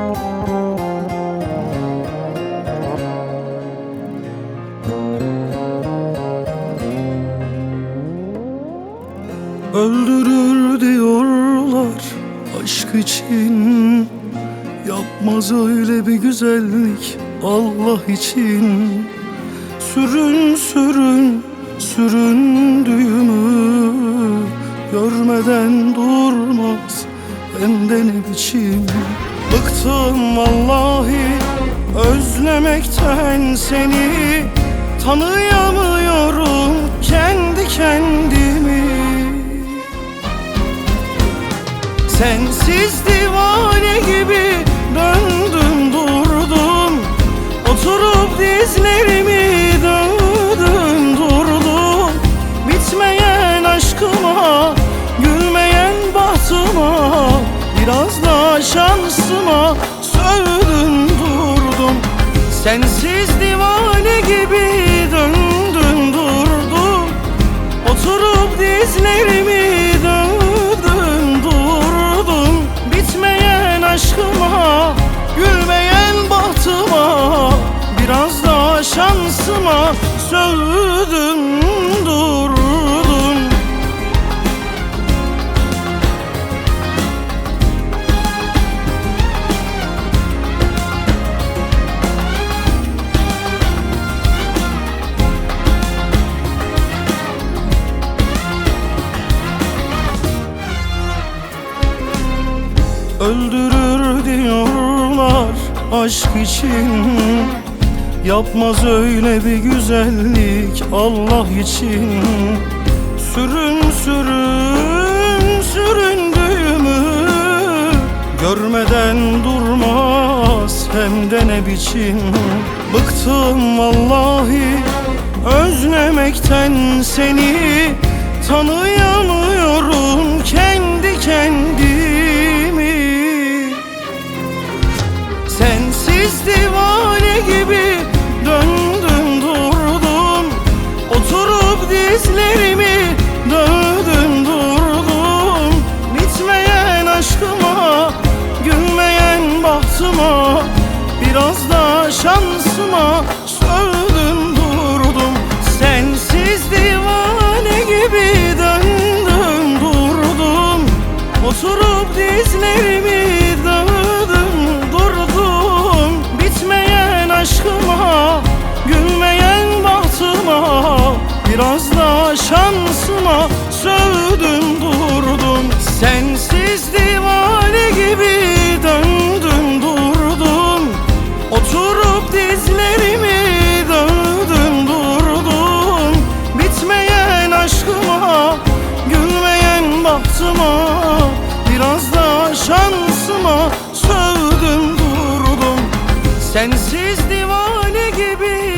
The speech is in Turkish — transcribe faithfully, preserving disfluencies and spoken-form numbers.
Öldürür diyorlar aşk için, yapmaz öyle bir güzellik Allah için. Sürün sürün süründüğümü görmeden durmaz hem de ne biçim. Bıktım vallahi özlemekten seni, tanıyamıyorum kendi kendimi. Sensiz divane gibi döndüm durdum, oturup dizlerimi dövdüm durdum. Bitmeyen aşkıma, gülmeyen bahtıma, biraz da şansıma sövdüm durdum. Sensiz divane gibi döndüm durdum, oturup dizlerimi dövdüm durdum. Bitmeyen aşkıma, gülmeyen bahtıma, biraz da şansıma sövdüm durdum. Öldürür diyorlar aşk için, yapmaz öyle bir güzellik Allah için. Sürün sürün süründüğümü görmeden durmaz hem de ne biçim. Bıktım vallahi özlemekten seni, tanıyamıyorum kendi kendimi. Sensiz divane gibi döndüm durdum, oturup dizlerimi dövdüm durdum. Bitmeyen aşkıma, gülmeyen bahtıma, biraz da şansıma sövdüm durdum. Sensiz divane gibi döndüm durdum, oturup dizlerimi dövdüm durdum. Bitmeyen aşkıma, gülmeyen bahtıma, biraz da şansıma sövdüm durdum. Sensiz divane gibi döndüm durdum, oturup dizlerimi dövdüm durdum. Bitmeyen aşkıma, gülmeyen bahtıma, biraz da şansıma sövdüm durdum. Sensiz divane gibi